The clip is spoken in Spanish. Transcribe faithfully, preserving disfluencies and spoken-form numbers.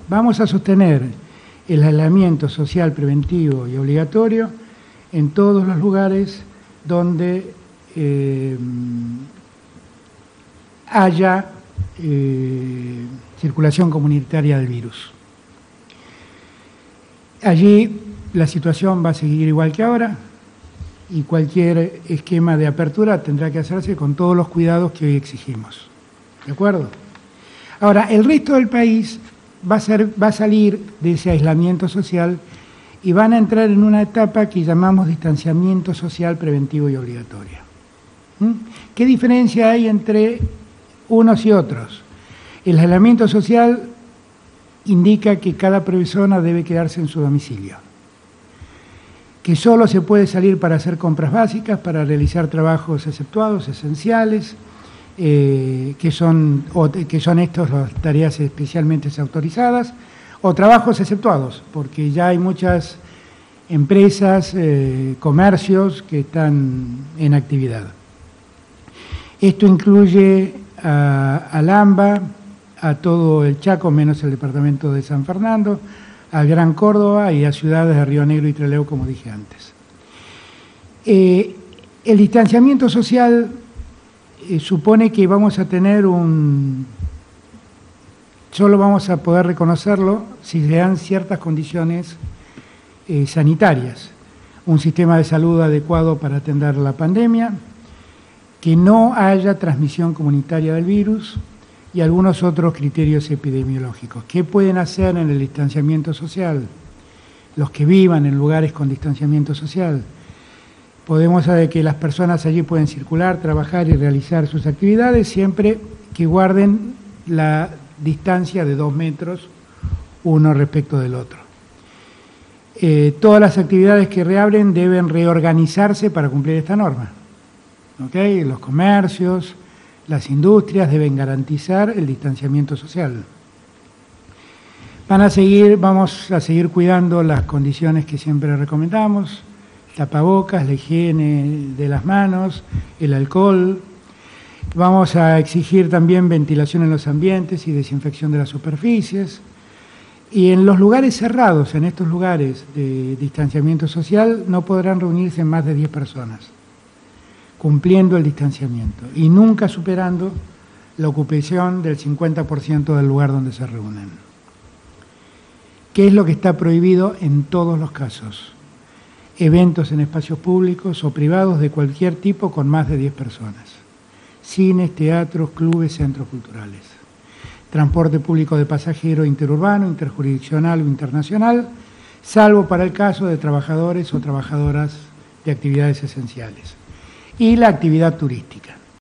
Vamos a sostener el aislamiento social preventivo y obligatorio en todos los lugares donde eh, haya eh, circulación comunitaria del virus. Allí la situación va a seguir igual que ahora y cualquier esquema de apertura tendrá que hacerse con todos los cuidados que hoy exigimos. ¿De acuerdo? Ahora, el resto del país va a, ser, va a salir de ese aislamiento social y van a entrar en una etapa que llamamos distanciamiento social preventivo y obligatorio. ¿Mm? ¿Qué diferencia hay entre unos y otros? El aislamiento social indica que cada persona debe quedarse en su domicilio, que solo se puede salir para hacer compras básicas, para realizar trabajos exceptuados, esenciales, eh, que son, o, que son estas las tareas especialmente autorizadas, o trabajos exceptuados, porque ya hay muchas empresas, eh, comercios que están en actividad. Esto incluye a, a Lamba, a todo el Chaco, menos el departamento de San Fernando, a Gran Córdoba y a ciudades de Río Negro y Trelew, como dije antes. Eh, el distanciamiento social eh, supone que vamos a tener un... Solo vamos a poder reconocerlo si se dan ciertas condiciones eh, sanitarias. Un sistema de salud adecuado para atender la pandemia, que no haya transmisión comunitaria del virus y algunos otros criterios epidemiológicos. ¿Qué pueden hacer en el distanciamiento social? Los que vivan en lugares con distanciamiento social. Podemos saber que las personas allí pueden circular, trabajar y realizar sus actividades siempre que guarden la distancia de dos metros uno respecto del otro. Eh, todas las actividades que reabren deben reorganizarse para cumplir esta norma. ¿Okay? Los comercios, las industrias deben garantizar el distanciamiento social. Van a seguir, vamos a seguir cuidando las condiciones que siempre recomendamos, tapabocas, la higiene de las manos, el alcohol. Vamos a exigir también ventilación en los ambientes y desinfección de las superficies. Y en los lugares cerrados, en estos lugares de distanciamiento social, no podrán reunirse más de diez personas, cumpliendo el distanciamiento y nunca superando la ocupación del cincuenta por ciento del lugar donde se reúnen. ¿Qué es lo que está prohibido en todos los casos? Eventos en espacios públicos o privados de cualquier tipo con más de diez personas. Cines, teatros, clubes, centros culturales. Transporte público de pasajeros interurbano, interjurisdiccional o internacional, salvo para el caso de trabajadores o trabajadoras de actividades esenciales. Y la actividad turística.